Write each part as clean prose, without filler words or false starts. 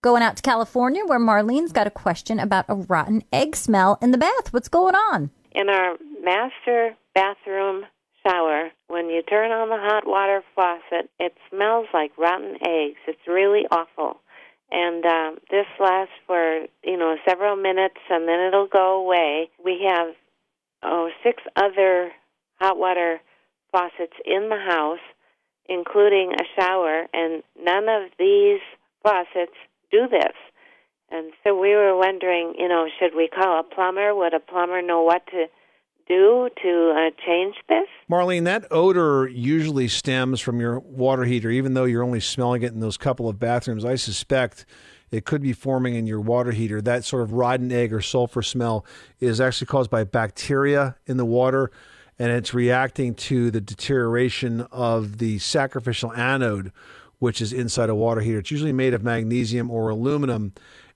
Going out to California, where Marlene's got a question about a rotten egg smell in the bath. What's going on? In our master bathroom shower, when you turn on the hot water faucet, it smells like rotten eggs. It's really awful. And this lasts for, several minutes, and then it'll go away. We have, 6 other hot water faucets in the house, including a shower, and none of these faucets do this. And so we were wondering, should we call a plumber? Would a plumber know what to do to change this? Marlene, that odor usually stems from your water heater, even though you're only smelling it in those couple of bathrooms. I suspect it could be forming in your water heater. That sort of rotten egg or sulfur smell is actually caused by bacteria in the water, and it's reacting to the deterioration of the sacrificial anode, which is inside a water heater. It's usually made of magnesium or aluminum,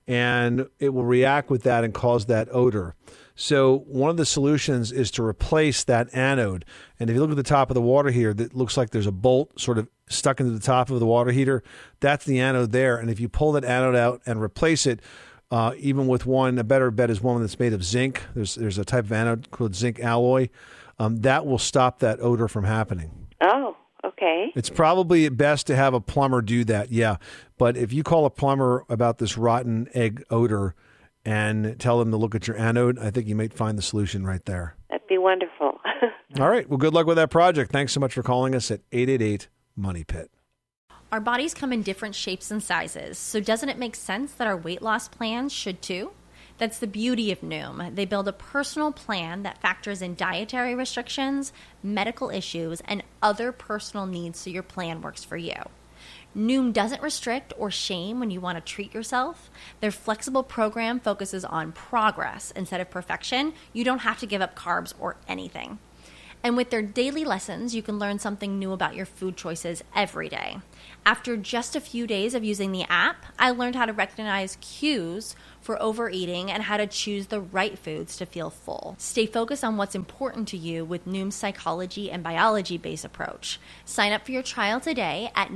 and it will react with that and cause that odor. So one of the solutions is to replace that anode. And if you look at the top of the water heater, that looks like there's a bolt sort of stuck into the top of the water heater. That's the anode there. And if you pull that anode out and replace it, even with one, a better bet is one that's made of zinc. There's a type of anode called zinc alloy. That will stop that odor from happening. Oh, okay. It's probably best to have a plumber do that, yeah. But if you call a plumber about this rotten egg odor and tell them to look at your anode, I think you might find the solution right there. That'd be wonderful. All right. Well, good luck with that project. Thanks so much for calling us at 888-MONEY-PIT. Our bodies come in different shapes and sizes, so doesn't it make sense that our weight loss plans should too? That's the beauty of Noom. They build a personal plan that factors in dietary restrictions, medical issues, and other personal needs so your plan works for you. Noom doesn't restrict or shame when you want to treat yourself. Their flexible program focuses on progress instead of perfection. You don't have to give up carbs or anything. And with their daily lessons, you can learn something new about your food choices every day. After just a few days of using the app, I learned how to recognize cues for overeating and how to choose the right foods to feel full. Stay focused on what's important to you with Noom's psychology and biology-based approach. Sign up for your trial today at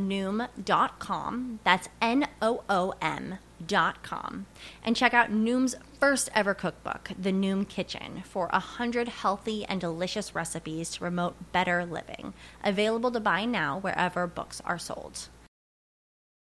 Noom.com. That's Noom.com. And check out Noom's first ever cookbook, The Noom Kitchen, for 100 healthy and delicious recipes to promote better living. Available to buy now wherever books are sold.